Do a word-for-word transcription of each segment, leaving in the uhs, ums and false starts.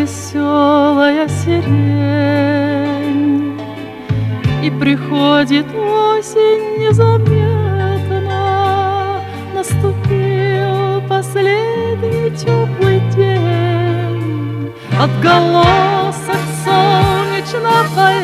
веселая сирень, и приходит осень незаметно. Наступил последний теплый день, отголосок солнечного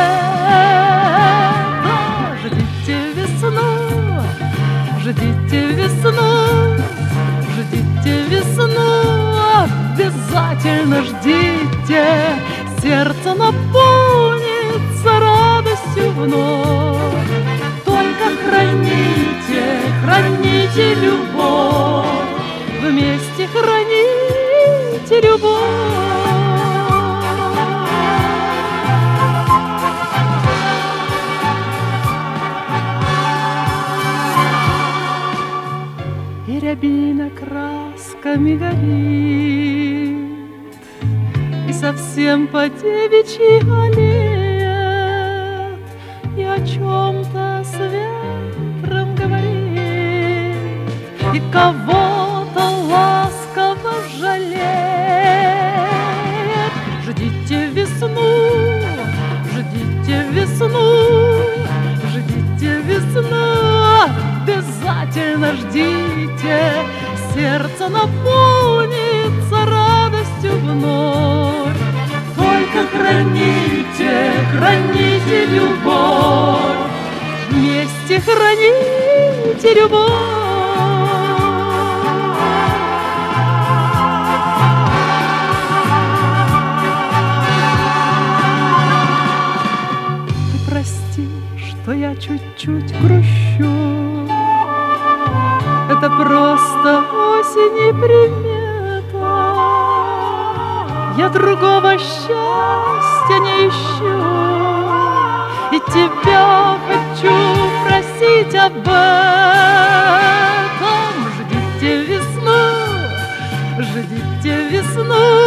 лета. Ждите весну, ждите весну, ждите весну, обязательно ждите. Сердце наполнится радостью вновь. Только храните, храните любовь, вместе храните любовь. И рябина красками горит, и совсем по-девичьи аллеет, и о чем-то с ветром говорит, и кого-то ласково жалеет. Ждите весну, ждите весну, ждите весну, обязательно ждите. Сердце наполнится радостью вновь. Только храните, храните любовь, вместе храните любовь. Ты прости, что я чуть-чуть грущу, это просто осень и примета. Я другого счастья не ищу, и тебя хочу просить об этом. Ждите весну, ждите весну,